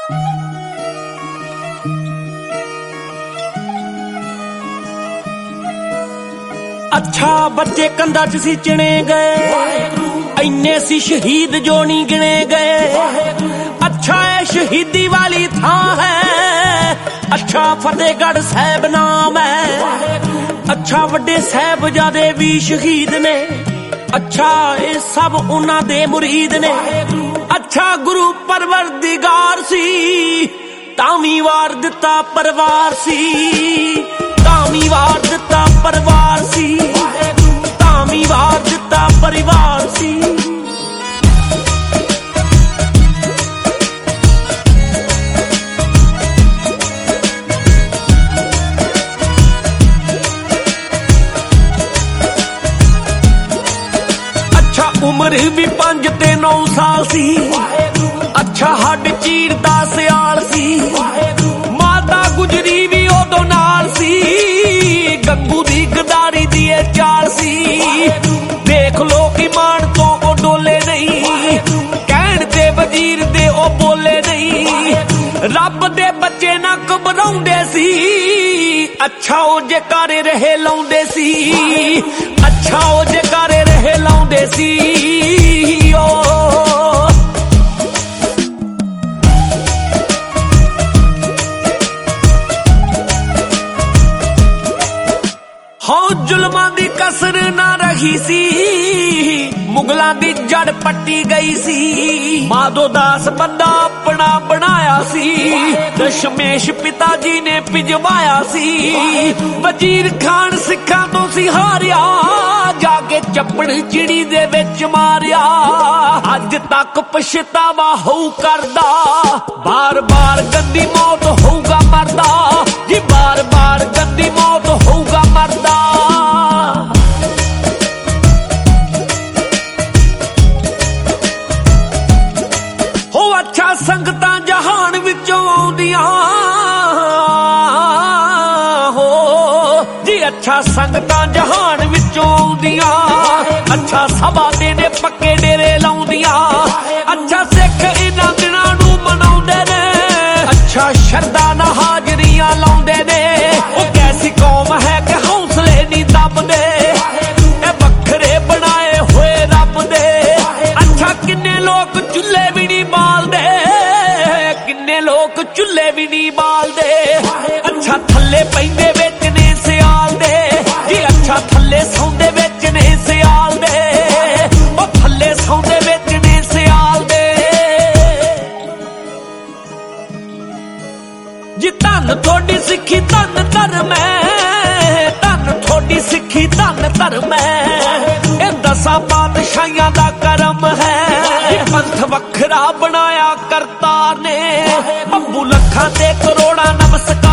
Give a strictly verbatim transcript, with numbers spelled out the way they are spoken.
अच्छा बच्चे कंधा च सी चिने गए, इन्ने सी शहीद जो नहीं गिने गए। अच्छा है शहीदी वाली थां है, अच्छा फतेहगढ़ साहब नाम है। अच्छा वड्डे साहबजादे भी शहीद ने, अच्छा ये सब उन्हां दे मुरीद ने। अच्छा गुरु परवरदिगार सी, तावी वार दिता परवार सी, तावी वार दिता परवार सी, तावी वार दिता परिवार सी। अच्छा उम्र भी पंज ते नौ साल सी, अच्छा हड्ड चीर दा सियाल सी। माता गुजरी भी उदों नाल सी, गंगू दी गदारी दी चाल सी। देख लो ईमान तो ओ डोले नहीं, कहण ते वजीर दे ओ बोले नहीं। रब दे बच्चे ना घबराउंदे सी, अच्छा ओ जकारे रहे लाउंदे सी, अच्छा ओ जकारे रहे लाउंदे सी। ओ हाँ जुल्मां दी कसर ना रही सी, मुगलां दी जड़ पट्टी गई सी। माधो दास बंदा अपना बनाया सी, दशमेश पिता जी ने पिजवाया सी। वजीर खान सिखां तो सी हारिया, जाके चप्पड़ चिड़ी दे विच मारिया। अज तक पछतावा होऊ करदा, बार बार गंदी मौत होऊगा मरदा जी, बार बार गंदी मौत होऊगा मरदा। हो अच्छा संगतां जहान विचों आउंदियां हो जी, अच्छा संगतां जहान विचों आउंदियां। अच्छा सभा दे ने पक्के डेरे लाउंदियां। अच्छा सिख इन्हां दिनां नूं मनाउंदे ने, अच्छा शरदा नाल हाजरियां लाउंदे ने। ओ कैसी कौम है कि हौसले नहीं दबदे, ए बखरे बनाए होए रब दे। अच्छा किन्ने लोग चुल्हे भी नहीं बालदे, किन्ने लोग चुल्हे भी नहीं बालदे। अच्छा थल्ले पैंदे विच ने सियाल दे जी, अच्छा थल्ले सौंदे विच ने सियाल दे, ओ थल्ले सौंदे विच ने सियाल दे जी। धन थोड़ी सिक्खी धन धर्म है, धन थोड़ी सिक्खी धन धर्म है। ए दसां पातशाहियां दा करम है, पंथ वखरा बनाया करतार ने। अब्बू लखां ते करोड़ां नमस्कार